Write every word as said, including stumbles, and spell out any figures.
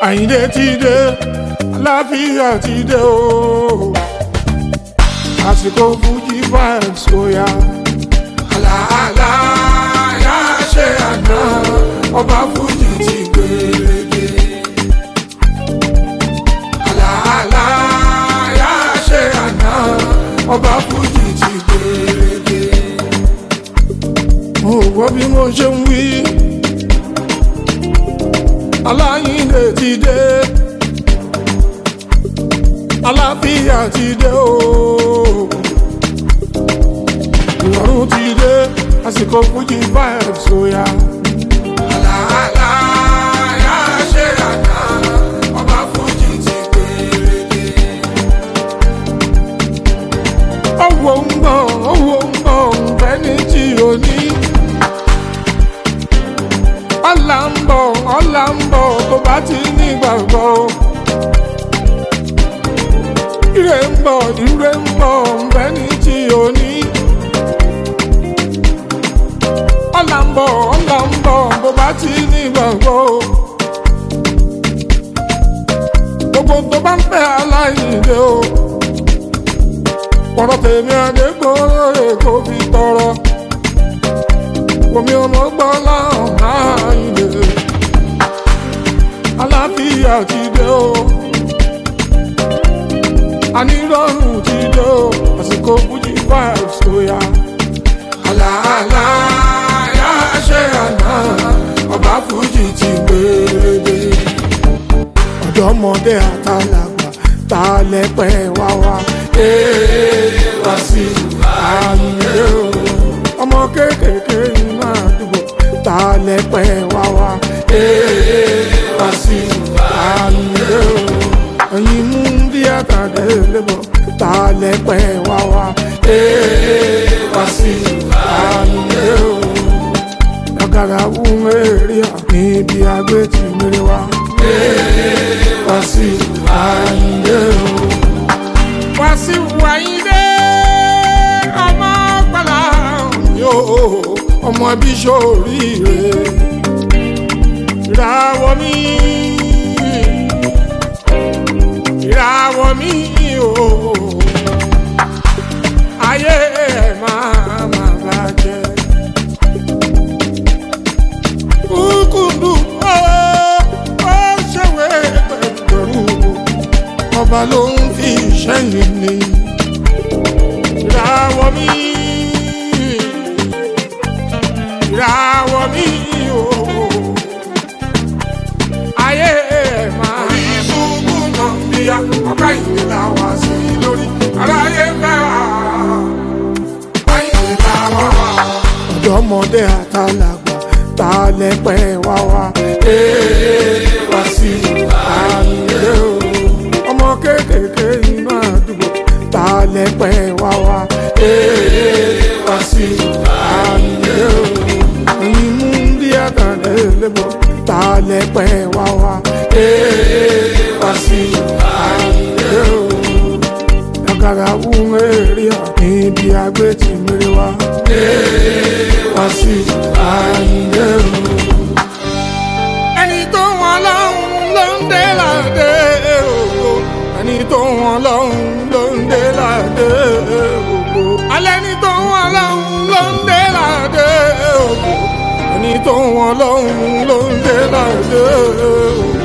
Àyìndé ti dé àlàáfíà ti dé o àsìkò Fuji vibes oya. Àlàálá yá ṣe àná ọba Fuji ti gbèrègbè. Àlàálá yá ṣe àná ọba Fuji ti gbèrègbè. Mo gbọ́ bí mo ṣe ń wí. Àyìndé ti dé àlàáfíà ti dé o ìrọ̀rùn ti dé àsìkò Fuji vibes oya. Àlàálá yá ṣe àná ọba Fuji ti gbèrègbè. Owó ń gbọ̀n owó ń gbọ̀n bẹ́ni tí o ní. Ọlá ń bọ̀ ọlá ń bọ̀ tó bá ti ní gbàgbọ́. Ire ń bọ̀ ire ń bọ̀ bẹ́ni tí o ní. Ọlá ń bọ̀ ọlá ń bọ̀ tó bá ti ní gbàgbọ́. Gbogbo tó bá ń fẹ́ Aláìndé o. Pọ̀rọ̀ tèmi Adégoróyè kò fi tọrọ. Omi ọmọ gbọ́ láhùn Àyìndé. Àlàáfíà ti dé o ànírọ̀rùn ti dé o àsìkò Fuji vibes oya. Àlàálá yá ṣe àná ọba Fuji ti gbèrègbè. Ọ̀dọ́mọdé àtàlàgbà ta lẹ́pẹ́ wá wá. Ee Wasiu Àyìndé o ọmọ kéékèèké inú àdúgbò ta lẹ́pẹ́ wá wá. Ee Wasiu Àyìndé o ẹ̀yin mú bí àtàdé lébọ̀ ta lẹ́pẹ́ wá wá. Ee Wasiu Àyìndé o ọ̀gàrà wú mẹ́rì àmì bí agbé ti mẹ́rẹ̀ wá. Ee Wasiu Àyìndé o. Wasiu Àyìndé ọmọ gbọ́dọ̀ yóò ọmọ bí sóríire. Ìràwọ̀ mi ìràwọ̀ mi o ayé máa máa bàjẹ́. Kúkúndù ó ó ṣèwé pẹ̀lú ọba ló ń fi ṣẹ́yìn ni. Ìràwọ̀ mi ìràwọ̀ mi o ayé máa rí ṣubú náà bí a ọ̀gá ìlera wá sí lórí aráyé fẹ́ra Àyìndé làwà wá. Ọ̀dọ́mọdé àtàlàgbà ta lẹ́pẹ́ wá wá. Ee Wasiu Àyìndé o ọmọ kéékèèké inú àdúgbò ta lẹ́pẹ́ wá wá. Ee Wasiu Àyìndé o ẹ̀yin mú bí àtàdé lébọ̀ ta lẹ́pẹ́ wá wá. Ee Wasiu Àyìndé o ọ̀gàrà wú mẹ́rì àmì bí agbé ti mẹ́rẹ̀ wá. Ee Wasiu Àyìndé o. Ẹni tó wọn lọ́hùn ló ń dé ládé o ẹni tó wọn lọ́hùn ló ń dé ládé o alẹ́ ni tó wọn lọ́hùn ló ń dé ládé o ẹni tó wọn lọ́hùn ló ń dé ládé o.